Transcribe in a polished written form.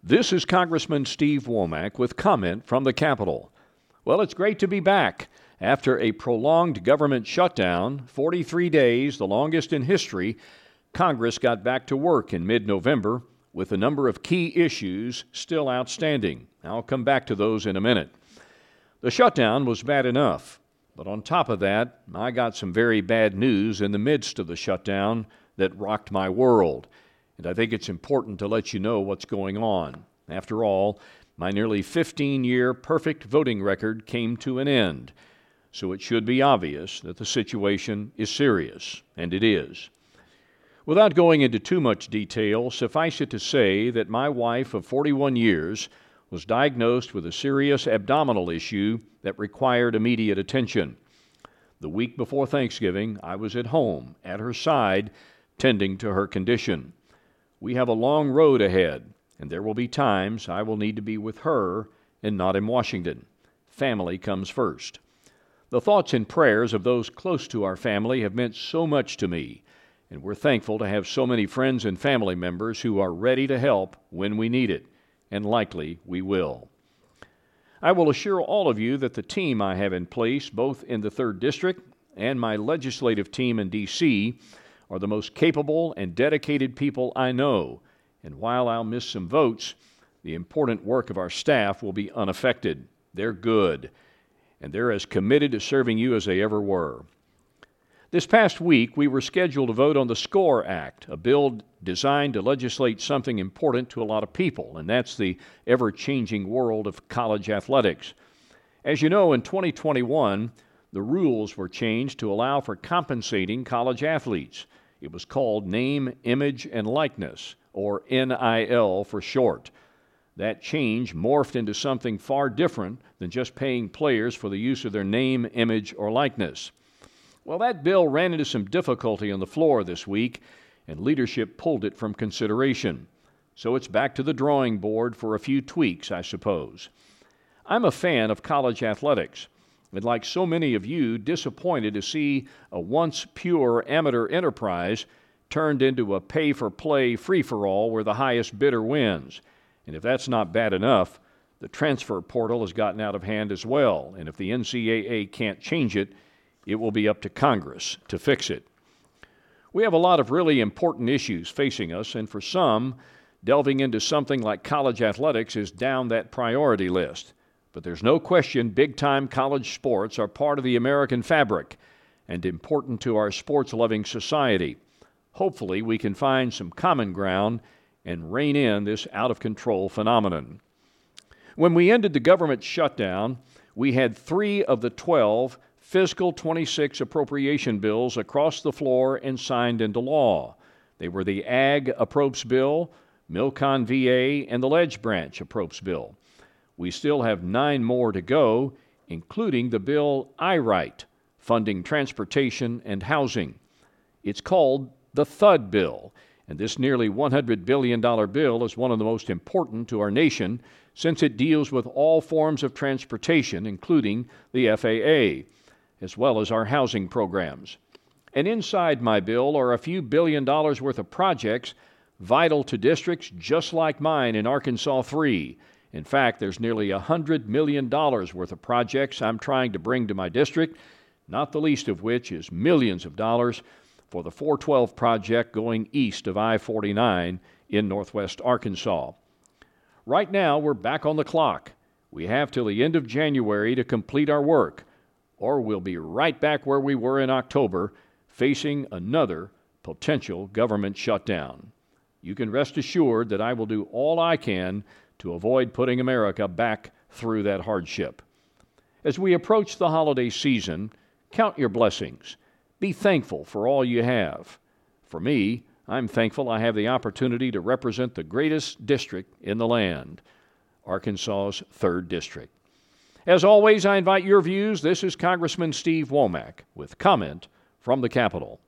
This is Congressman Steve Womack with comment from the Capitol. Well, it's great to be back. After a prolonged government shutdown, 43 days, the longest in history, Congress got back to work in mid-November with a number of key issues still outstanding. I'll come back to those in a minute. The shutdown was bad enough, but on top of that, I got some very bad news in the midst of the shutdown that rocked my world. And I think it's important to let you know what's going on. After all, my nearly 15-year perfect voting record came to an end. So it should be obvious that the situation is serious, and it is. Without going into too much detail, suffice it to say that my wife of 41 years was diagnosed with a serious abdominal issue that required immediate attention. The week before Thanksgiving, I was at home, at her side, tending to her condition. We have a long road ahead, and there will be times I will need to be with her and not in Washington. Family comes first. The thoughts and prayers of those close to our family have meant so much to me, and we're thankful to have so many friends and family members who are ready to help when we need it, and likely we will. I will assure all of you that the team I have in place, both in the 3rd District and my legislative team in D.C., are the most capable and dedicated people I know, and while I'll miss some votes, the important work of our staff will be unaffected. They're good, and they're as committed to serving you as they ever were. This past week, we were scheduled to vote on the SCORE Act, a bill designed to legislate something important to a lot of people, and that's the ever-changing world of college athletics. As you know, in 2021, the rules were changed to allow for compensating college athletes. It was called Name, Image, and Likeness, or NIL for short. That change morphed into something far different than just paying players for the use of their name, image, or likeness. Well, that bill ran into some difficulty on the floor this week, and leadership pulled it from consideration. So it's back to the drawing board for a few tweaks, I suppose. I'm a fan of college athletics, and like so many of you, disappointed to see a once pure amateur enterprise turned into a pay-for-play free-for-all where the highest bidder wins. And if that's not bad enough, the transfer portal has gotten out of hand as well, and if the NCAA can't change it, it will be up to Congress to fix it. We have a lot of really important issues facing us, and for some, delving into something like college athletics is down that priority list. But there's no question big-time college sports are part of the American fabric and important to our sports-loving society. Hopefully, we can find some common ground and rein in this out-of-control phenomenon. When we ended the government shutdown, we had 3 of the 12 fiscal 26 appropriation bills across the floor and signed into law. They were the Ag Appropes Bill, Milcon VA, and the Ledge Branch Appropes Bill. We still have 9 more to go, including the bill I-Right, funding transportation and housing. It's called the THUD bill, and this nearly $100 billion bill is one of the most important to our nation since it deals with all forms of transportation, including the FAA, as well as our housing programs. And inside my bill are a few $1 billion worth of projects vital to districts just like mine in Arkansas 3. In fact, there's nearly $100 million worth of projects I'm trying to bring to my district, not the least of which is millions of dollars for the 412 project going east of I-49 in northwest Arkansas. Right now, we're back on the clock. We have till the end of January to complete our work, or we'll be right back where we were in October, facing another potential government shutdown. You can rest assured that I will do all I can to avoid putting America back through that hardship. As we approach the holiday season, count your blessings. Be thankful for all you have. For me, I'm thankful I have the opportunity to represent the greatest district in the land, Arkansas's 3rd District. As always, I invite your views. This is Congressman Steve Womack with comment from the Capitol.